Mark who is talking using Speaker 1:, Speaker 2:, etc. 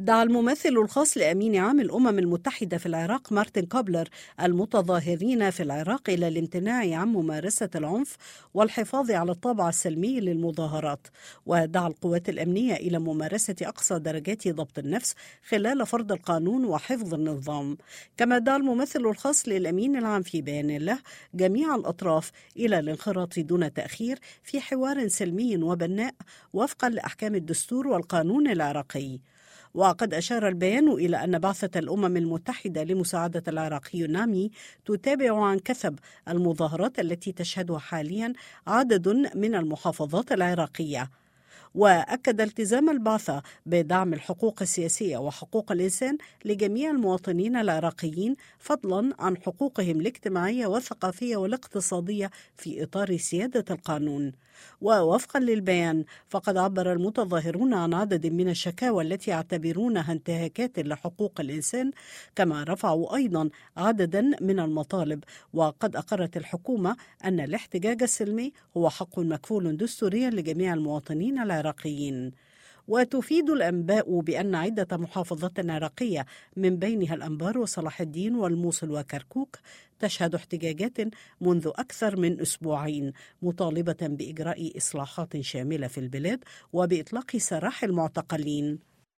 Speaker 1: دعا الممثل الخاص لأمين عام الأمم المتحدة في العراق مارتن كوبلر المتظاهرين في العراق إلى الامتناع عن ممارسة العنف والحفاظ على الطابع السلمي للمظاهرات، ودعا القوات الأمنية إلى ممارسة أقصى درجات ضبط النفس خلال فرض القانون وحفظ النظام. كما دعا الممثل الخاص للأمين العام في بيان له جميع الأطراف إلى الانخراط دون تأخير في حوار سلمي وبناء وفقا لأحكام الدستور والقانون العراقي. وقد أشار البيان إلى أن بعثة الأمم المتحدة لمساعدة العراق يونامي تتابع عن كثب المظاهرات التي تشهدها حاليا عدد من المحافظات العراقية. وأكد التزام البعثة بدعم الحقوق السياسية وحقوق الإنسان لجميع المواطنين العراقيين، فضلا عن حقوقهم الاجتماعية والثقافية والاقتصادية في إطار سيادة القانون. ووفقا للبيان فقد عبر المتظاهرون عن عدد من الشكاوى التي يعتبرونها انتهاكات لحقوق الإنسان، كما رفعوا أيضا عددا من المطالب. وقد أقرت الحكومة أن الاحتجاج السلمي هو حق مكفول دستوريا لجميع المواطنين العراقيين. وتفيد الأنباء بأن عدة محافظات عراقية من بينها الأنبار وصلاح الدين والموصل وكركوك تشهد احتجاجات منذ أكثر من أسبوعين، مطالبة بإجراء إصلاحات شاملة في البلاد وبإطلاق سراح المعتقلين.